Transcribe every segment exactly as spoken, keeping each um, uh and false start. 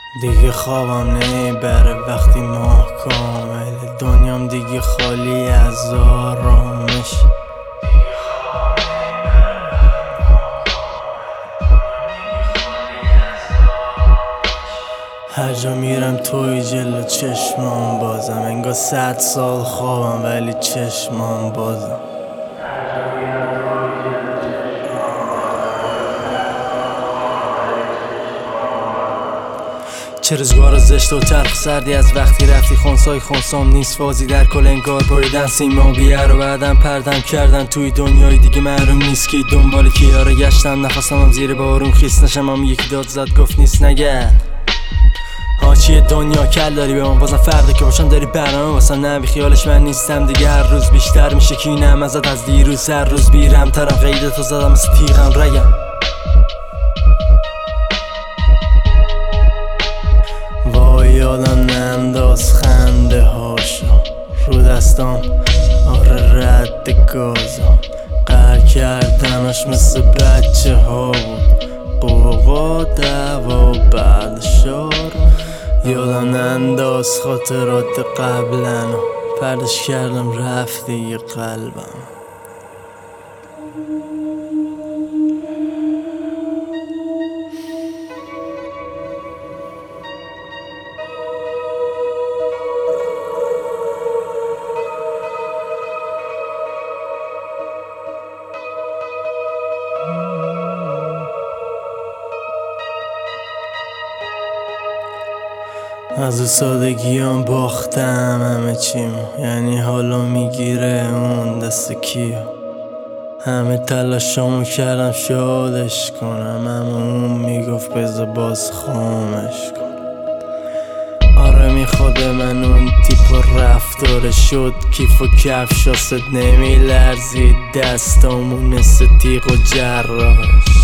دیگه خوابم نمیبره وقتی ماه کامله، دنیام دیگه خالی از آرامش. هر جا میرم توی جلو چشمام بازم، انگار صد سال خوابم ولی چشمام بازم. چه روزگار زشت و تلخ سردی از وقتی رفتی، خونسای خونسام نیست فازی در کل انگار بریدن سیما بیه رو بعدم پردم کردن توی دنیای دیگه معلوم نیست کی دنبال کیا رو گشتم. نفسم زیر بارون خیس نشم، هم یکی داد زد گفت نیست نگه چیه دنیا کل داری به من بازم فرده که باشم داری برنامه واسم نبی خیالش من نیستم دیگه. هر روز بیشتر میشه کینم ازت از دیروز، هر روز بیرم ترم قیده تو زدم مثل تیغم رگم. وای یادم ننداز خنده هاشو رو دستام، آره رد گازا قهر کردناش مثل بچه ها بود، قوقا دوا بعد شارو. یادم ننداز خاطرات قبلنو پردش کردم رفت دیگه قلبم. از سادگیام باختم همه چیمو، یعنی حالا میگیره اون دست کیو. همه تلاشامو کردم شادش کنم، اما اون میگفت بذار باز خامش کن. آره میخواد من اون تیپ و رفتاره شد، کیف و کفش آست نمی لرزید دستامون مثل تیغ و جراش.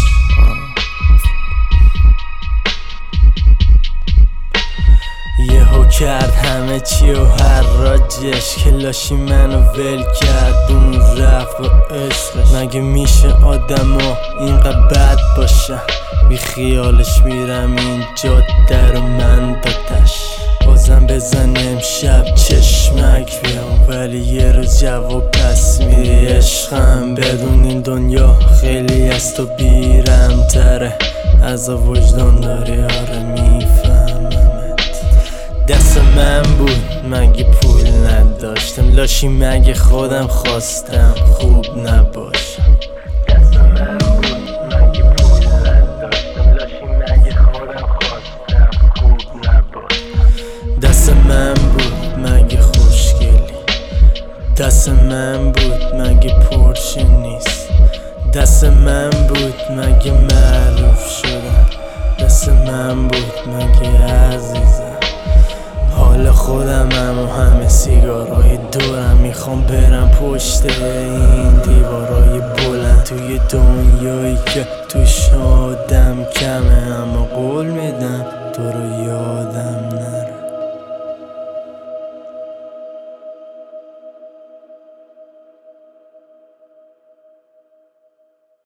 یهو کرد همه چی و هر راجش، کلاشی منو ول کرد اون رفت و عشقش. مگه میشه آدم ها اینقدر بد باشن، بی خیالش میرم این جاده رو من دادش. بازم بزن امشب چشمک بیام، ولی یه روز جواب پس میدی عشقم. بدون این دنیا خیلی از تو بیرم تره، از وجدان داری آره میفهممت. دست من بود مگه پول نداشتم، لاشی مگه خودم خواستم خوب نباشم. دست من بود مگه پول نداشتم، لاشی مگه خودم خواستم خوب نباشم. دست من بود مگه خوشگلی، دست من بود مگه پرشه نیست، دست من بود مگه معروف شدم، دست من بود مگه عزیزم. حال خودم هم و همه سیگارای دورم، میخوام برم پشت این دیوارای بلند توی دنیایی که توش آدم کمه، اما قول میدم تو رو یادم نره.